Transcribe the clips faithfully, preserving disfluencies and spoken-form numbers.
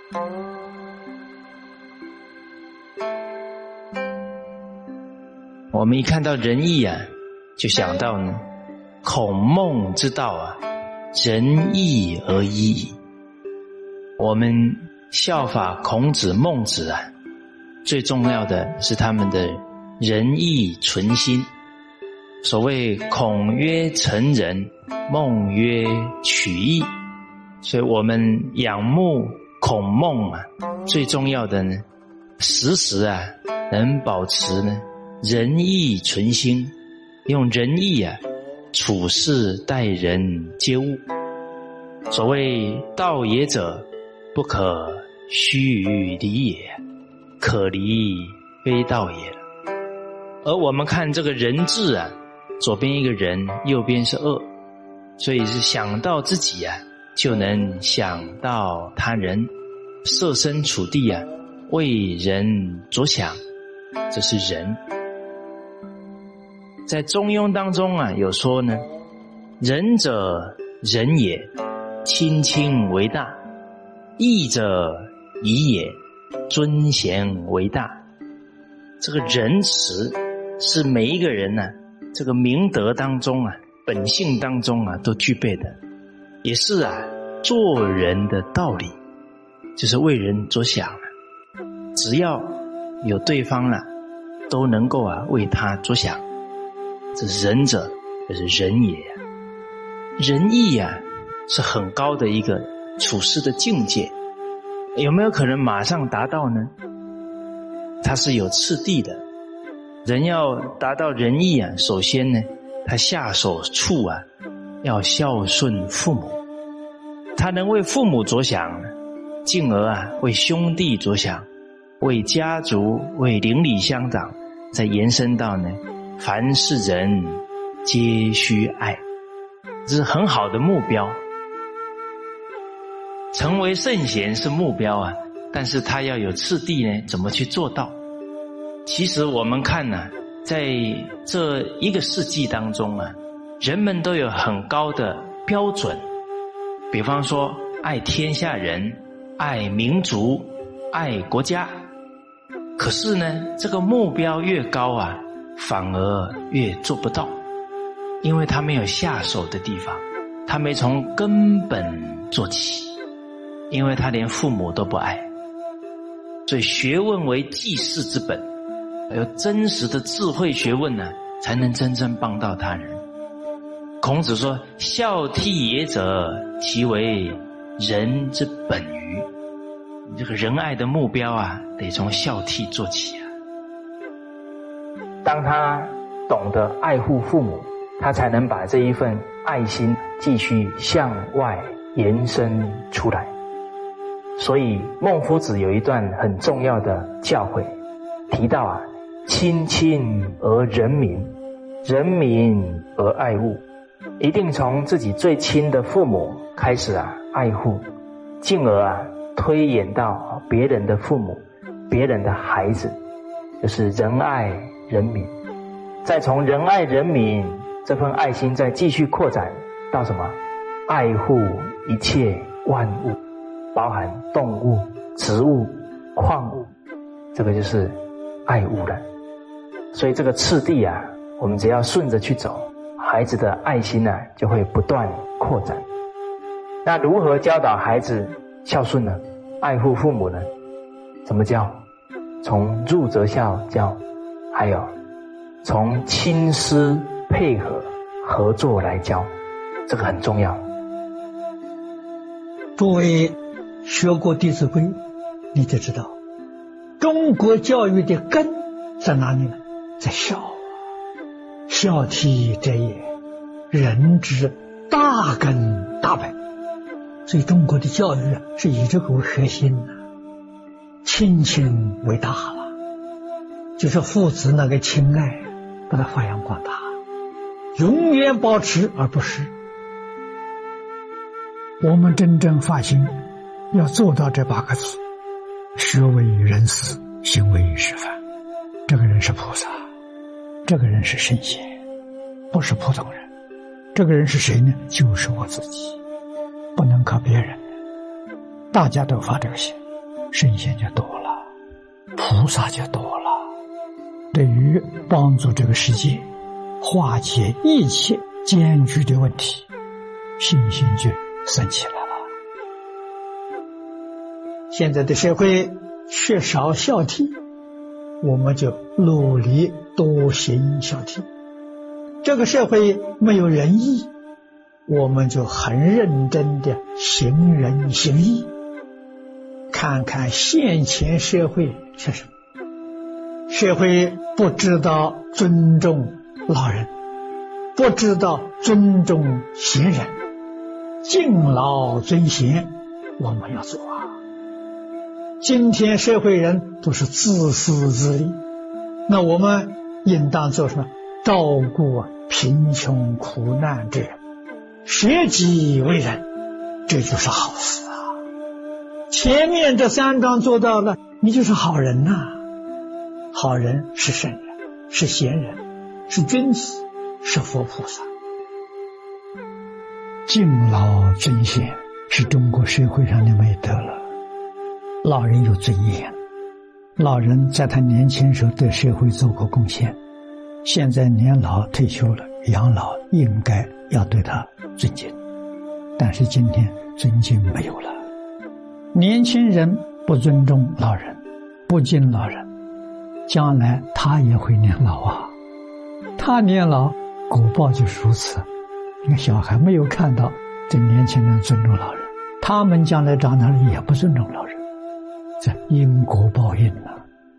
我们一看到仁义啊，就想到呢，孔孟之道啊，仁义而已。我们效法孔子、孟子啊，最重要的是他们的仁义存心。所谓孔曰成仁，孟曰取义，所以我们仰慕孔孟啊，最重要的呢，时时啊能保持呢仁义存心，用仁义啊处事待人接物。所谓道也者，不可虚于离也，可离非道也。而我们看这个人字啊，左边一个人，右边是恶，所以是想到自己啊，就能想到他人，设身处地啊，为人着想，这是仁。在中庸当中啊，有说呢，仁者仁也，亲亲为大；义者义也，尊贤为大。这个仁慈是每一个人呢、啊，这个明德当中啊，本性当中啊都具备的，也是啊做人的道理，就是为人着想啊，只要有对方啊，都能够啊为他着想，这是仁者，这是仁也。仁义啊是很高的一个处事的境界，有没有可能马上达到呢？它是有次第的。人要达到仁义啊，首先呢，他下手处啊要孝顺父母，他能为父母着想，进而啊为兄弟着想，为家族、为邻里乡长，再延伸到呢，凡是人皆须爱，这是很好的目标。成为圣贤是目标啊，但是他要有次第呢，怎么去做到？其实我们看呢、啊，在这一个世纪当中啊，人们都有很高的标准，比方说爱天下人、爱民族、爱国家。可是呢，这个目标越高啊，反而越做不到，因为他没有下手的地方，他没从根本做起，因为他连父母都不爱。所以学问为济世之本，有真实的智慧学问呢、啊，才能真正帮到他人。孔子说：“孝悌也者，其为仁之本于。”这个仁爱的目标啊，得从孝悌做起啊。当他懂得爱护父母，他才能把这一份爱心继续向外延伸出来。所以孟夫子有一段很重要的教诲，提到啊，亲亲而仁民，仁民而爱物。一定从自己最亲的父母开始啊爱护，进而啊推演到别人的父母、别人的孩子，就是仁爱人民。再从仁爱人民这份爱心再继续扩展到什么？爱护一切万物，包含动物、植物、矿物，这个就是爱物了。所以这个次第啊，我们只要顺着去走，孩子的爱心啊就会不断扩展。那如何教导孩子孝顺呢？爱护父母呢？怎么教？从入则孝教，还有从亲师配合合作来教，这个很重要。 诸位学过《弟子规》，你就知道中国教育的根在哪里呢？在孝。孝悌者也，人之大根大本。所以中国的教育啊，是以这个为核心的，亲亲为大了，就是父子那个亲爱，把它发扬光大，永远保持而不失。我们真正发心要做到这八个字：学为人师，行为示范。这个人是菩萨，这个人是圣贤，不是普通人。这个人是谁呢？就是我自己，不能靠别人。大家都发这个心， 圣贤就多了，菩萨就多了。对于帮助这个世界化解一切艰巨的问题，信心就升起来了。现在的社会缺少孝悌，我们就努力多行孝悌。这个社会没有仁义，我们就很认真的行仁行义。看看现前社会是什么？社会不知道尊重老人，不知道尊重贤人，敬老尊贤我们要做啊。今天社会人都是自私自利，那我们应当做什么？照顾贫穷苦难之人，舍己为人，这就是好事啊。前面这三章做到了，你就是好人呐、啊。好人是圣人，是贤人，是君子，是佛菩萨。敬老尊贤是中国社会上的美德了。老人有尊严，老人在他年轻时候对社会做过贡献，现在年老退休了，养老应该要对他尊敬。但是今天尊敬没有了，年轻人不尊重老人，不敬老人，将来他也会年老啊。他年老，果报就是如此。你看小孩没有看到这年轻人尊重老人，他们将来长大了也不尊重老人，这因果报应啊。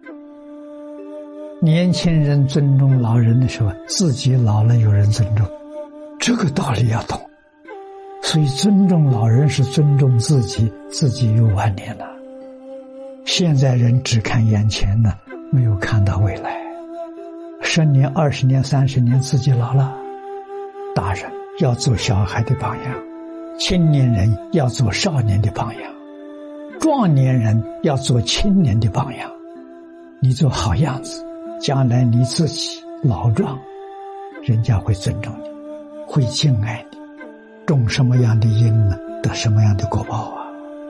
年轻人尊重老人的时候，自己老了有人尊重，这个道理要懂。所以尊重老人是尊重自己，自己有晚年了。现在人只看眼前呢，没有看到未来。十年、二十年、三十年，自己老了，大人要做小孩的榜样，青年人要做少年的榜样，壮年人要做青年的榜样。你做好样子，将来你自己老壮，人家会尊重你，会敬爱你。种什么样的因呢，得什么样的果报啊。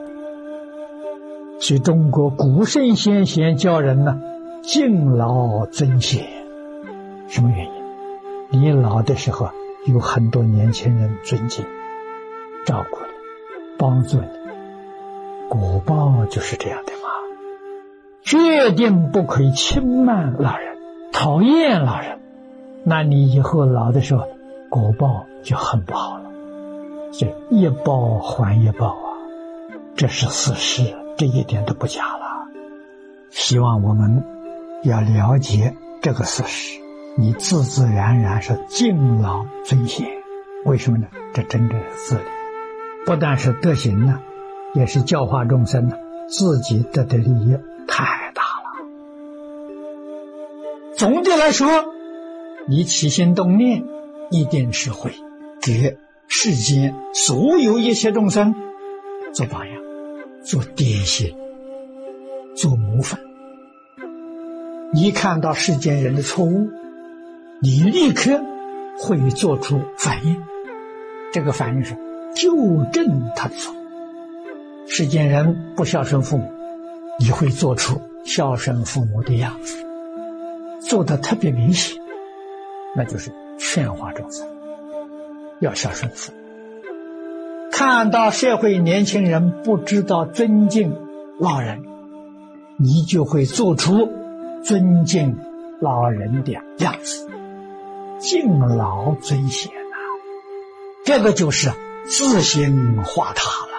所以中国古圣先贤教人呢，敬老尊贤。什么原因？你老的时候有很多年轻人尊敬照顾你，帮助你，果报就是这样的嘛。决定不可以轻慢老人，讨厌老人，那你以后老的时候果报就很不好了。所以一报还一报啊，这是事实，这一点都不假了。希望我们要了解这个事实，你自自然然是敬老尊贤。为什么呢？这真正是自利，不但是德行呢，也是教化众生呢，自己得的利益太大了。总的来说，你起心动念一定是会给世间所有一切众生做榜样，做典型，做模范。你看到世间人的错误，你立刻会做出反应，这个反应是纠正他的错误。世间人不孝顺父母，你会做出孝顺父母的样子，做得特别明显，那就是劝化众生要孝顺父母。看到社会年轻人不知道尊敬老人，你就会做出尊敬老人的样子，敬老尊贤啊，这个就是自行化他了。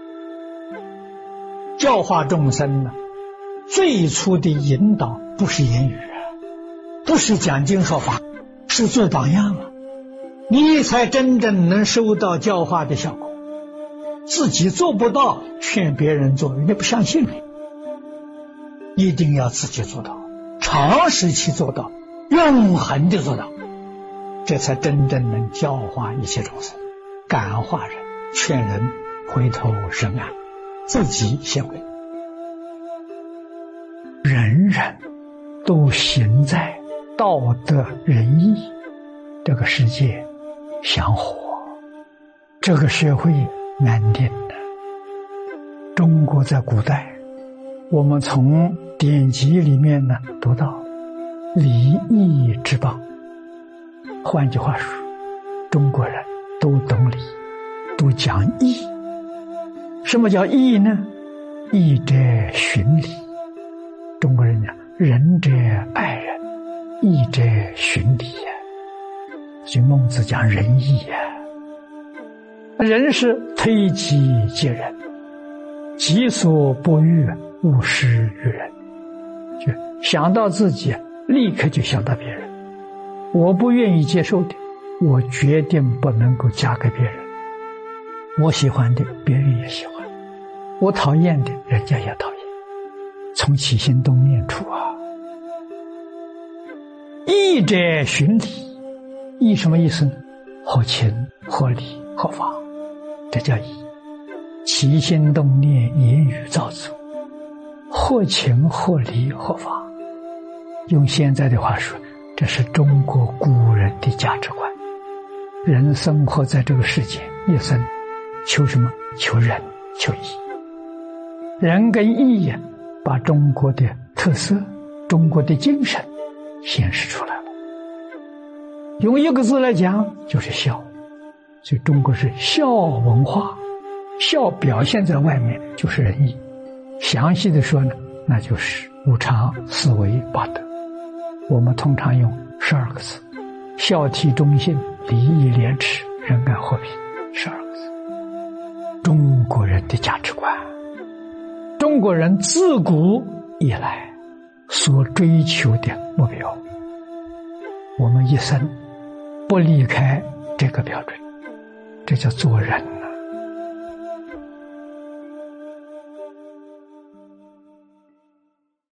教化众生呢，最初的引导不是言语，不是讲经说法，是做榜样了，你才真正能收到教化的效果。自己做不到，劝别人做，人家不相信你。一定要自己做到，长时期做到，永恒的做到，这才真正能教化一切众生，感化人，劝人回头是岸，自己先回。人人都行在道德仁义，这个世界祥和，这个社会安定的。中国在古代我们从典籍里面呢读到礼义之邦。换句话说，中国人都懂礼，都讲义。什么叫义呢？义者循礼。中国人讲仁者爱人，义者循礼呀。所以孟子讲仁义呀。仁是推己及人，己所不欲，勿施于人。就想到自己，立刻就想到别人。我不愿意接受的，我决定不能够嫁给别人。我喜欢的，别人也喜欢；我讨厌的，人家也讨厌。从起心动念出啊。义者循礼，义什么意思呢？合情、合理、合法，这叫义。起心动念、言语造作，合情、合理、合法。用现在的话说，这是中国古人的价值观。人生活在这个世界，一生求什么？求仁，求义。仁跟义呀，把中国的特色、中国的精神显示出来了。用一个字来讲，就是孝。所以中国是孝文化，孝表现在外面就是仁义。详细的说呢，那就是五常、四维、八德。我们通常用十二个字：孝悌忠信、礼义廉耻、仁爱和平，十二个字。中国人的价值观，中国人自古以来所追求的目标，我们一生不离开这个标准，这叫做人。